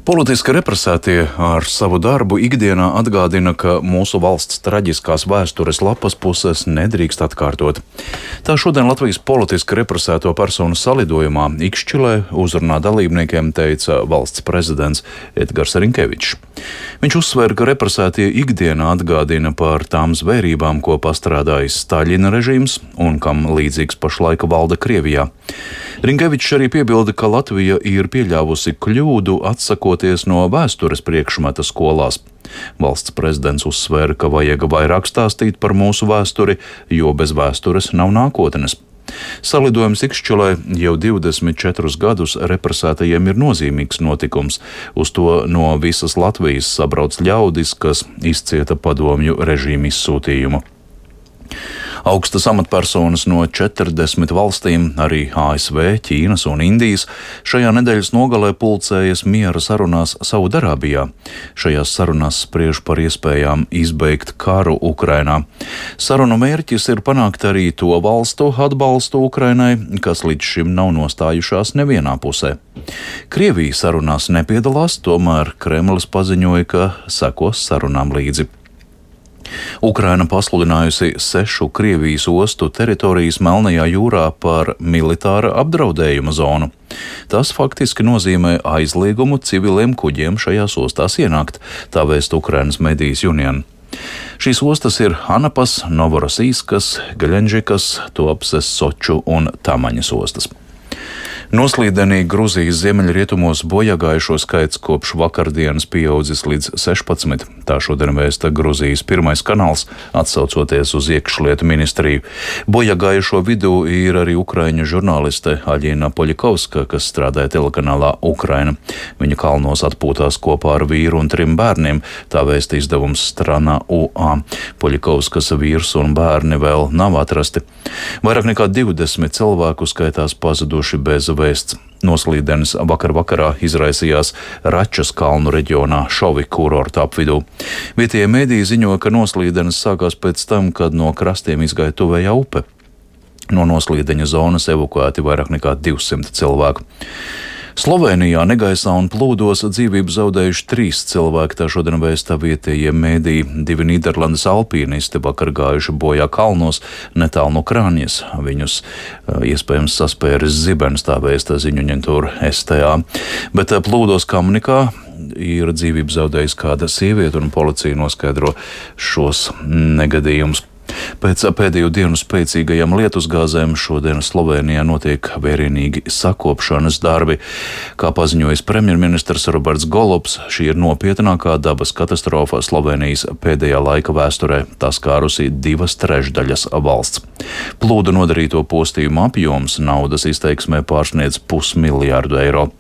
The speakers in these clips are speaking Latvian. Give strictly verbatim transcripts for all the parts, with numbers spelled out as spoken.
Politiski represētie ar savu darbu ikdienā atgādina, ka mūsu valsts traģiskās vēstures lapas puses nedrīkst atkārtot. Tā šodien Latvijas politiski represēto personu salidojumā Ikšķilē uzrunā dalībniekiem teica valsts prezidents Edgars Rinkevičs. Viņš uzsver, ka represētie ikdienā atgādina par tām zvērībām, ko pastrādājis Staļina režīms un kam līdzīgs pašlaik valda Krievijā. Rinkevičs arī piebilda, ka Latvija ir pieļāvusi kļūdu atsakoties no vēstures priekšmeta skolās. Valsts prezidents uzsvēra, ka vajag vairāk stāstīt par mūsu vēsturi, jo bez vēstures nav nākotnes. Salidojums Ikšķilē jau divdesmit četrus gadus represētajiem ir nozīmīgs notikums. Uz to no visas Latvijas sabrauc ļaudis, kas izcieta padomju režīmu izsūtījumu. Augstas amatpersonas no četrdesmit valstīm, arī A S V, Ķīnas un Indijas, šajā nedēļas nogalē pulcējas miera sarunās Saudarābijā. Šajās sarunās spriež par iespējām izbeigt karu Ukrainā. Sarunu mērķis ir panākt arī to valstu atbalstu Ukrainai, kas līdz šim nav nostājušās nevienā pusē. Krievija sarunās nepiedalās, tomēr Kremlis paziņoja, ka sekos sarunām līdzi. Ukraina pasludinājusi sešu Krievijas ostu teritorijas Melnajā jūrā par militāra apdraudējuma zonu. Tas faktiski nozīmē aizliegumu civiliem kuģiem šajās ostās ienākt, tā vēst Ukrainas medijas Union. Šīs ostas ir Anapas, Novorosīskas, Gaļenžikas, Tuapses, Soču un Tamaņas ostas. Noslīdenī Gruzijas ziemeļrietumos bojāgājušo skaits kopš vakardienas pieaudzis līdz sešpadsmit. Tā šodien vēsta Gruzijas pirmais kanāls, atsaucoties uz iekšlietu ministriju. Bojāgājušo vidū ir arī ukraiņu žurnāliste Aļina Poļikovska, kas strādāja telekanālā Ukraina. Viņa kalnos atpūtās kopā ar vīru un trim bērniem, tā vēsta izdevums Strana U A. Poļikovskas vīrs un bērni vēl nav atrasti. Vairāk nekā divdesmit cilvēku skaitās pazuduši bez vēsts. Noslīdenis vakar vakarā izraisījās Račas kalnu reģionā Šovi kurorta apvidū. Vietējie mediji ziņo, ka noslīdenis sākās pēc tam, kad no krastiem izgāja tuvējā upe. No noslīdeņa zonas evakuēti vairāk nekā divsimt cilvēku. Slovenijā negaisā un plūdos dzīvību zaudējuši trīs cilvēki, tā šodien vēsta vietējie mediji. Divi Nīderlandes alpīnisti vakar gājuši bojā kalnos netālu no Krāņas. Viņus iespējams saspēris zibens, tā vēsta ziņu aģentūra S T A. Bet plūdos Kamnikā ir dzīvību zaudējusi kāda sieviete, un policija noskaidro šos negadījumus. Pēc pēdējo dienu spēcīgajām lietusgāzēm šodien Slovenijā notiek vērienīgi sakopšanas darbi. Kā paziņojis premjerministrs Roberts Golops, šī ir nopietnākā dabas katastrofa Slovenijas pēdējā laika vēsturē. Tā skārusi divas trešdaļas valsts. Plūdu nodarīto postījumu apjoms naudas izteiksmē pārsniedz pusmiljārdu eiro.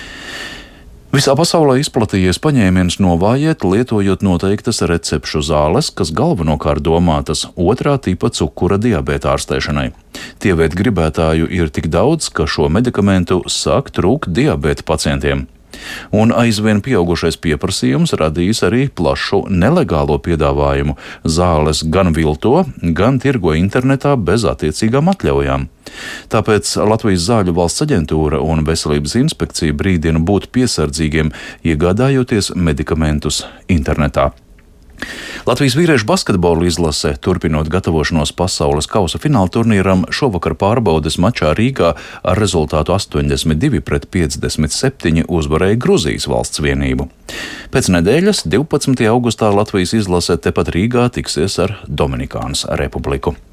Visā pasaulē izplatījies paņēmiens novājiet, lietojot noteiktas recepšu zāles, kas galvenokārt domātas otrā tipa cukura diabēta ārstēšanai. Tievēt gribētāju ir tik daudz, ka šo medikamentu sāk trūkt diabēta pacientiem. Un aizvien pieaugušais pieprasījums radīs arī plašu nelegālo piedāvājumu. Zāles gan vilto, gan tirgo internetā bez attiecīgām atļaujām. Tāpēc Latvijas Zāļu valsts aģentūra un Veselības inspekcija brīdina būt piesardzīgiem, iegādājoties medikamentus internetā. Latvijas vīriešu basketbola izlase, turpinot gatavošanos pasaules kausa fināla turnīram, šovakar pārbaudes mačā Rīgā ar rezultātu astoņdesmit divi pret piecdesmit septiņi uzvarēja Gruzijas valsts vienību. Pēc nedēļas, divpadsmitajā augustā, Latvijas izlase tepat Rīgā tiksies ar Dominikānas Republiku.